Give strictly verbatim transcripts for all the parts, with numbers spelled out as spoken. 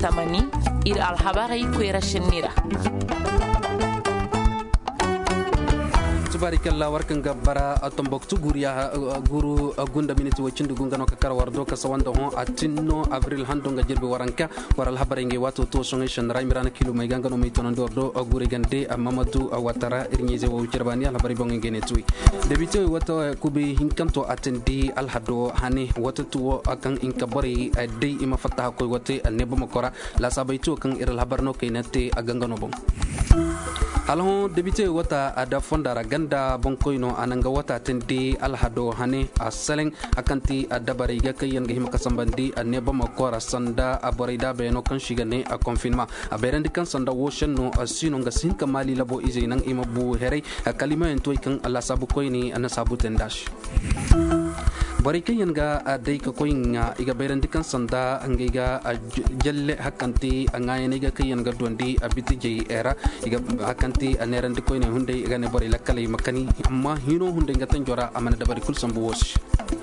tamani ir alhabari kwera shinira tubarikalla warkan gabbara atomboktu guriya guru gunda miniti wacindu gungano kakara wardo ka sawanda hon atinno avril hando nga jirbe waranka waral habarengi wato to songe shandra mirana kilo may gangano may tonon dordo guri gande mamadou watara irnyeze wo cirbani al habari bonge ngene tuy debite wato kubi hinkanto atendi al hado hani wato to akan inkabari dei ima fataha koy wote nebo makora la sabaitu kan iral habarno kaynate agangano bon alho debite wata ada fondara ganda bonkoino ananga wata tendi alhado hane asaleng akanti adabari ga kayan ga himaka sambandi aneba makora sanda aborida beno kan shigane a confinement aberandi kan sanda woshenno asino nga sin kamali labo ize nang imabu here kalima en toy kan alla sabu koini ana sabu tendash bari kayan ga dai ka koinga iga berandi kan sanda angiga jalle hakanti angayene ga kayan ga dondi abiti je era iga hakanti anerandi koine hunde iga ne bari lakkale makani amma hino hunde ngatan jora amana dabari kul sambu wosh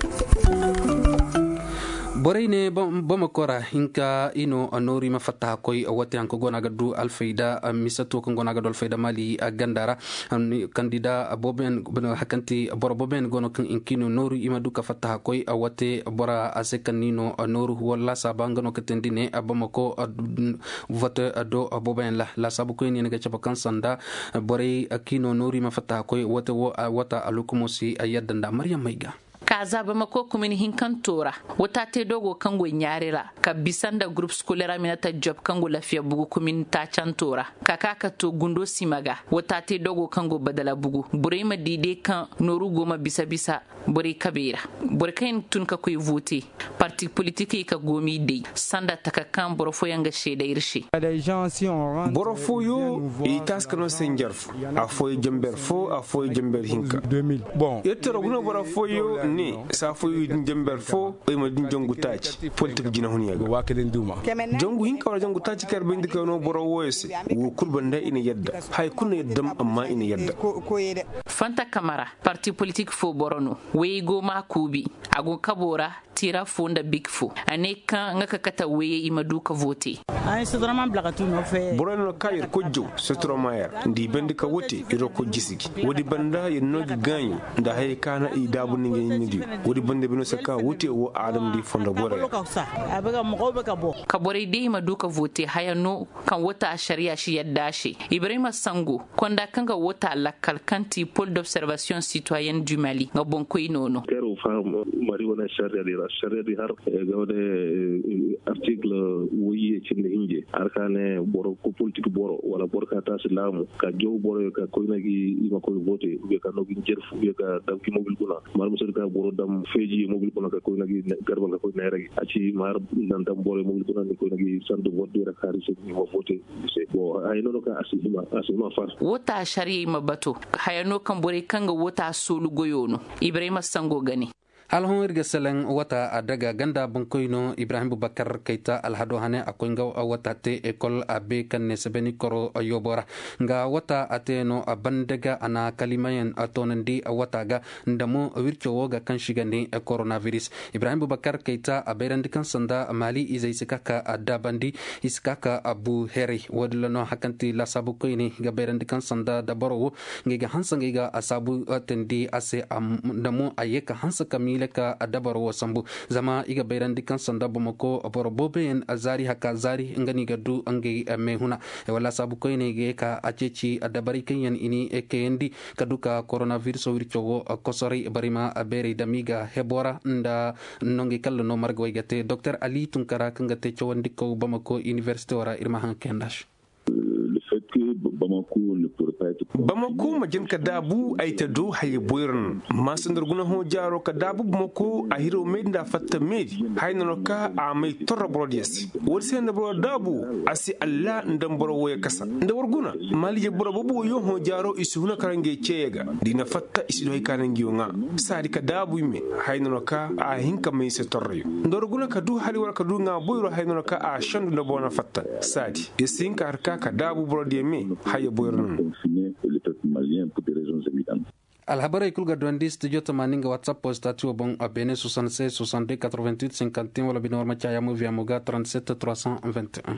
borayne bamakora hinka ino anori mafatta koy wati hanko gona gadu alfaida misato ko gona gadu alfaida mali gandara kandida boben hakanti bor boben gono kan inkino noru imadu ka fatta koy wati bora asekanino noru wala sabangano ketendine abamako vote ado boben la la sabu koy ni nga chapakan sanda boray akino nori mafatta koy wati wata alukumosi ayadanda maryam maiga kaza bamako kumini hinkantora wata te dogo kango nyarira ka bisanda group scolaire minata job kango lafiya bugu kumin ta chantora kaka ka to gundo simaga wata te dogo kango badala bugu burema dide kan noru goma bisa bisa buri kabira buri kain tun ka koy voter parti politique ka gomi de sanda takakan borofo yanga sheda irshi borofo yo e taskano senjarf a foy jember fo a foy jember hinka bon yetro guno borofo yo ni sa foy jember fo e ma din jongu taci politique jina huniya go wakelen duma jongu hinka wala jongu taci kar bindi ko no boro woyse wo kulbanda ina yadda hay kunna yaddam amma ina yadda fanta kamara parti politique fo borono wego ma kubi ago kabora tira fonda big fo ane kan ngaka kata weye imadu ka vote ay sodraman blakatu no fe borono kayir kojjo sotromayer ndi bendi ka wote iro ko jisigi wodi banda yenno ganyu nda hay kana i dabu ni ngeni ndi wodi bande bino saka wote wo adam di fonda bore abaga mo ka bo ka bore de imadu ka vote hayano kan wota sharia shi yadda shi ibrahima sango konda kanga wota lakal kanti pôle d'observation citoyenne du Mali nga bonko inono kero fam mari wona sharia di sharia di har gawde article woyi cinde hinje arkane boro ko politique boro wala boro ka tas lamu ka jow boro ka ko nagi ima ko voter be ka no ginjer fu be ka dam ki mobile kuna mar musul ka boro dam feji mobile kuna ka ko nagi garba ka ko neeragi aci mar dan dam boro mobile kuna ko nagi sandu wodde ra kharis ni mo voter c'est bon ay no ka asima asima fas wota sharia mabato hayano kan bore kanga wota solu goyono ibrahima sango gani alhon irga selen wata adaga ganda bankoino ibrahim bubakar keita alhado hane akoinga wata te ekol abe kanne sebeni koro yobora nga wata ateno abandaga ana kalimayen atonandi wata ga ndamo wircho woga kan shigani coronavirus ibrahim bubakar keita aberandi kan sanda mali izaisikaka adabandi iskaka abu heri wadlano hakanti la sabu koini ga berandi kan sanda daboro ngiga hansangiga asabu atendi ase ndamo ayeka hansaka mile ka adabar wasambu zama iga bayran dikan sanda bomako borobobe en azari haka zari ngani gadu ange mehuna e wala sabu ko ine ge ka aceci adabari kenyan ini e kendi kaduka coronavirus wircho kosori barima abere damiga hebora nda nongi kallo no margo igate Dr Ali Tunkara kangate chawandi ko bomako university wara irma han kendash Bamako majin ka dabu ay ta do hay boyrn masandar guna ho jaro ka dabu Bamako a hiro medda fatta medi hayno ka a may torra brodies worse nda bro dabu asi alla ndam bro woya kasa nda warguna mali bro bobo yo ho jaro isuna karange ceyega dina fatta isido hay kanangi nga sadi ka dabu me hayno ka a hinka may se torrayo ndorguna ka du hali war ka du nga boyro hayno ka a shandu nda bona fatta sadi isinka harka ka dabu bro de me hay boyrn le peuple malien pour des raisons évidentes. alhabara ikulga dondi studio tamaninga whatsapp post atu bon abene soixante-seize soixante-deux quatre-vingt-huit cinquante et un wala binor machaya mo via moga trente-sept trois cent vingt et un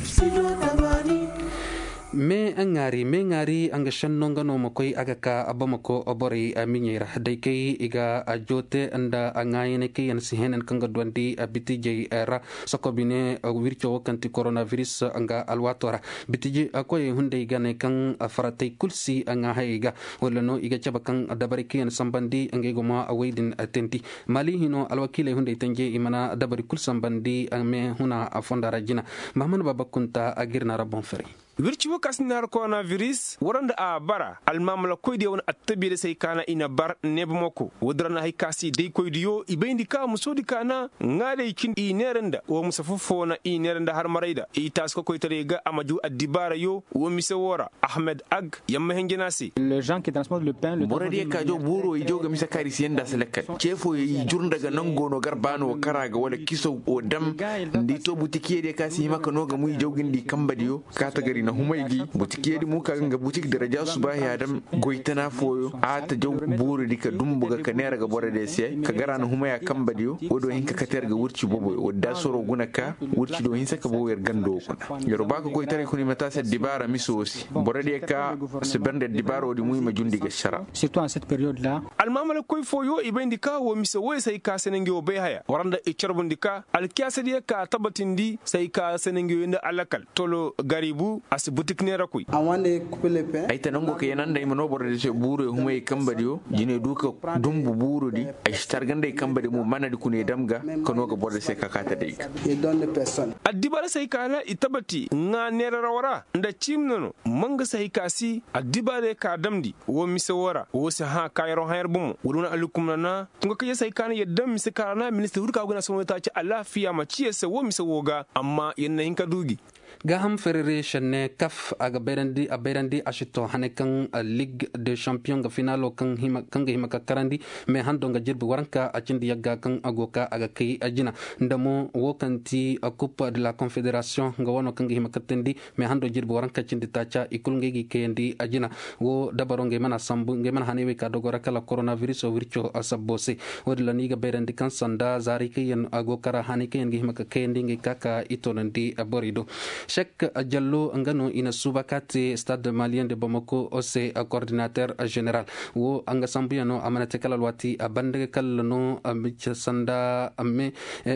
me angari me ngari anga shanno ngano makoy agaka abamako obori aminyira daykay iga ajote anda angayene kayan sihenen kanga dondi bitije era sokobine wircho kanti coronavirus anga alwatora bitije akoy hunde igane kan faratay kulsi anga haiga wala iga chabakan dabari kayan sambandi anga goma awaydin atenti mali hino alwakile hunde tanje imana dabari kul sambandi ame huna afonda rajina mahman babakunta agirna rabon feri wirciwo kasnar coronavirus waranda a bara almamala koyde won attabide sai kana ina bar nebe moko wodrana hay kasi dey koyde yo ibendi ka musodi kana ngade kin inerenda wo musafufo na inerenda har marayda itas ko koytare ga amaju addibara yo wo misawora ahmed ag yamma hengenasi les gens qui transportent le pain le boradi ka jo buro ijo ga misakari sienda selekkat chefo yi jurnda ga nangono garbano karaga wala kiso o dam ndi to butiki de kasi maka noga muy jogindi kambadiyo kata gari na humaygi butiki di muka ga butik daraja subahi adam goitana foyo ata jaw buru dika dumbuga ka nera ga borade sai ka gara na humaya kambadiyo wodo hinka kater ga wurci bobo wadda soro gunaka wurci do hinsa ka boyer gando kuna yoruba ko goitare kuni mata se dibara misosi borade ka se bende dibara odi muy majundi ga shara surtout en cette période là almamala koy foyo ibendi ka wo miso wo sai ka senenge o be haya waranda e charbundika alkiasadi ka tabatindi sai ka senenge wenda alakal tolo garibu as butik nera koy awane kupele pe ay tanango ke yananda imano borade se buru humay kambadiyo jine duka dumbu buru di ay stargande kambadi mu manadi kune damga kono ga borade se ka kata de et donne personne addibara sai kana itabati nga nera rawara nda chimnono manga sai kasi addibare ka damdi wo misawara wo sa ha kayro hayar bum wuruna alukum na tunga kaye sai kana yadda misakana minister hurka guna so ta ci alafiya ma ciye sa wo misawoga amma yanna hinka dugi gaham ferere shane kaf aga berandi a berandi ashito hanekan ligue de champion ga finalo kan hima kan hima ka karandi me hando ga jirbu waranka acindi yaga kan agoka aga kai ajina ndamo wokanti a coupe de la confédération ga wono kan hima katendi me hando jirbu waranka cindi tacha ikul ngegi kendi ajina wo dabaro nge mana sambu nge mana hanewe ka dogora kala coronavirus o wircho asabose wodla ni ga berandi kan sanda zari kayen agokara hanike nge hima ka kendi nge kaka itonandi aborido Cheikh Diallo ngano ina subakati stade malien de Bamako ose coordinateur général wo anga sambuyano amanate kala wati abande kala no amicha sanda amme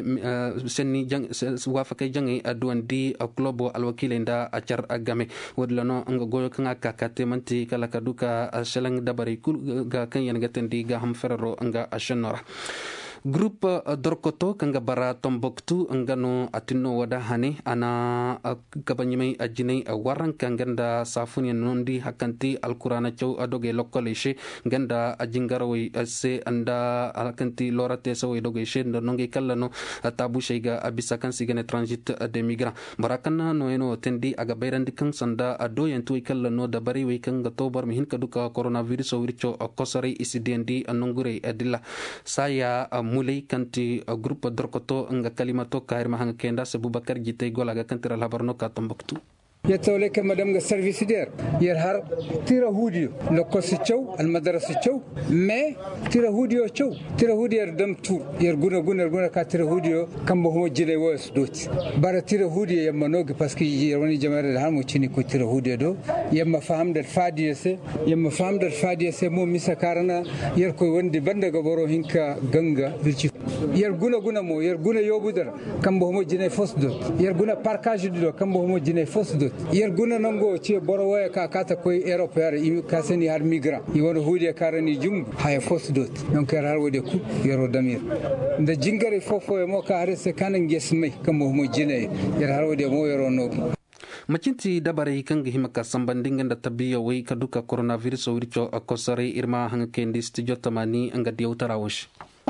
senni jang wafake jangi adwandi club alwakile nda achar agame wodlano anga goyo kanga kakate manti kala kaduka shelang dabari kul ga kan yan gatendi ga ham ferro anga ashanora groupe dorkoto kanga bara Tombouctou ngano atino wada hane ana kabanyimai ajine waran kanganda safuni nondi hakanti alqurana chaw adoge lokoleshe ganda ajingarawi se anda hakanti lorate sawi doge she nonge kallano tabu shayga abisakan sigane transit de migrants barakana no eno tendi aga bayrandi kan sanda ado yentu kallano da bari wi kanga tobar mihin kaduka coronavirus wircho kosari isidendi anongure adilla saya mulai kanti grupo dorkoto nga kalimato kair mahanga kenda se Boubacar Jite golaga kantira labarno ka Tombouctou يتولك مدام السيرفيس دير يرهر تيرا هوديو لوكوس تشو المدرسة تشو ما تيرا هوديو تشو تيرا هوديو يردم تو يرغونا غونا غونا كاتيرا هوديو كم بهو جيلي وس دوت بارا تيرا هوديو يما نوغ باسكي يروني جماعة الهامو تشيني كو تيرا هوديو دو يما فهم در فادية سي يما فهم در فادية سي مو ميسا كارنا يركو وندي بندق برو هنكا غنغا بلشي يرغونا غونا مو يرغونا يوبو در كم بهو جيني فوس دوت يرغونا باركاج دو كم بهو جيني فوس دوت yerguna nango ci borowoya ka kata koy européen imi kaseni har migrant iwono huude karani jum hay fos dot donc har wode ku yero damir nda jingare fofo e mo ka arese kanan gesmay kamo mo jine yer har wode mo yero no macinti dabare kanga himaka sambandinga da tabiya wai kaduka coronavirus wircho akosare irma hanga kendi studio tamani anga diawtarawosh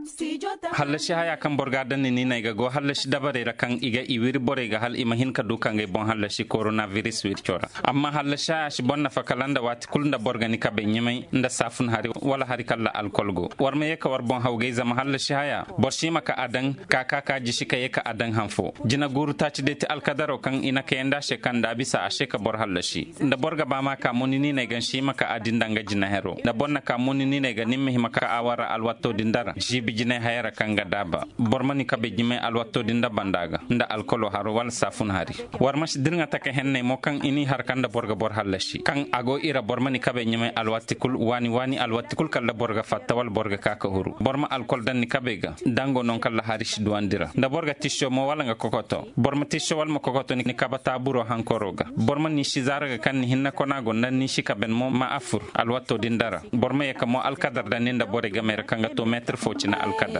halashi haya kan borga dan ni na ga go halashi dabare ra kan iga iwir bore ga hal imahin ka dukan ga bon halashi coronavirus wirchora amma halashi shi bonna fa kalanda wat kulnda borga ni ka be nyimai nda safun hari wala hari kala alcohol go warme yaka war bon hawge zama halashi haya borshi maka adan ka ka ka jishi ka yaka adan hanfo jina guru ta ci deti alkadaro kan ina ka yanda she kan da bisa ashe ka bor halashi nda borga ba ma ka munini ne gan shi maka adin danga jina hero da bonna ka munini ne ga nimmi maka awara alwatto dindara jibi jina hayara kanga daba bormani kabe jime alwatto dinda bandaga nda alkolo haro wal safun hari warmash dirnga take henne mo kan ini har kanda borga bor halashi kan ago ira bormani kabe nyime alwatikul wani wani alwatikul kala borga fatta wal borga kaka huru borma alkol dan ni kabe ga dango non kala harish duandira nda borga tisho mo wala nga kokoto borma tisho wal mo kokoto ni kabata buro hankoroga borma ni shizara kan ni hinna konago nan ni shikaben mo ma afur alwatto dindara borma yaka mo alkadar dan nda borga mer kanga to meter focina alkadar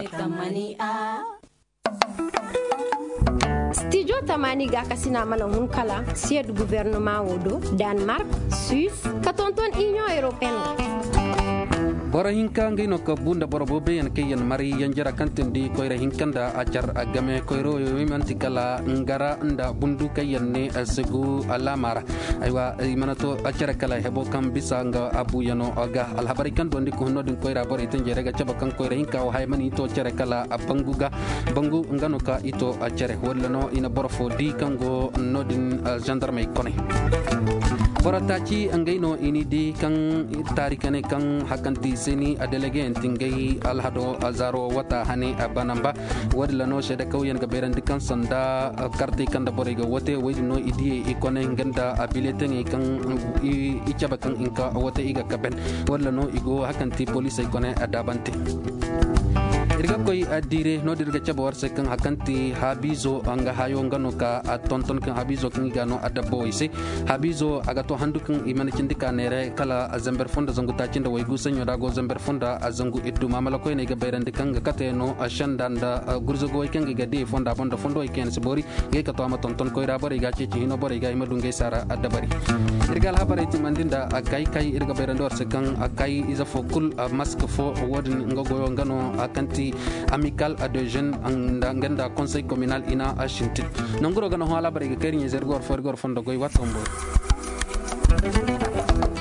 Studio Tamani ga kasina mana hun kala siège gouvernement wodo Danemark, Suisse, katonton Union Européenne. bora hinka ngino ka bunda bora bobe yan kayan mari yan jara kantin di koira hinkanda acar agame koiro wimanti kala ngara nda bundu kayan ne asegu alamara aywa imanato acara kala hebo kam bisa nga abu yano aga alhabari kan dondi ko no din koira bora itin jere ga chaba kan koira hinka o haymani to acara kala abanguga bangu ngano ka ito acare wallano ina bora fo di kango nodin gendarme kone bora taci angaino ini di kan tarikane kan hakanti seni adelege entingai alhado azaro wata hane abanamba wadlano sheda kawyen ga beran dikan sanda karti kan da borega wote wedino idie ikone nganda abileten kan icaba kan inka wote iga kaben wadlano igo hakanti police ikone adabante irga koy adire no dirga chaba warse kan hakanti habizo anga hayo ngano ka tonton kan habizo kan gano adabo ise habizo aga to handu kan imane cindika nere kala azamber fonda zangu ta cinda way gusanyo dago zamber fonda azangu iddu mamala koy ne ga beyrande kan ga kateno ashanda nda gurzo goy kan ga de fonda bonda fondo e ken sibori ge ka to ama tonton koy ra bari ga ceci hino bari ga imadu ngai sara adabari irga la habari timandinda akai kai irga beyrande warse kan akai iza fokul mask fo wodin ngogo ngano akanti amical de jeunes nganda conseil communal ina ashinti nanguro gana hala bari ga keri nyer gor for gor fondo goy watombo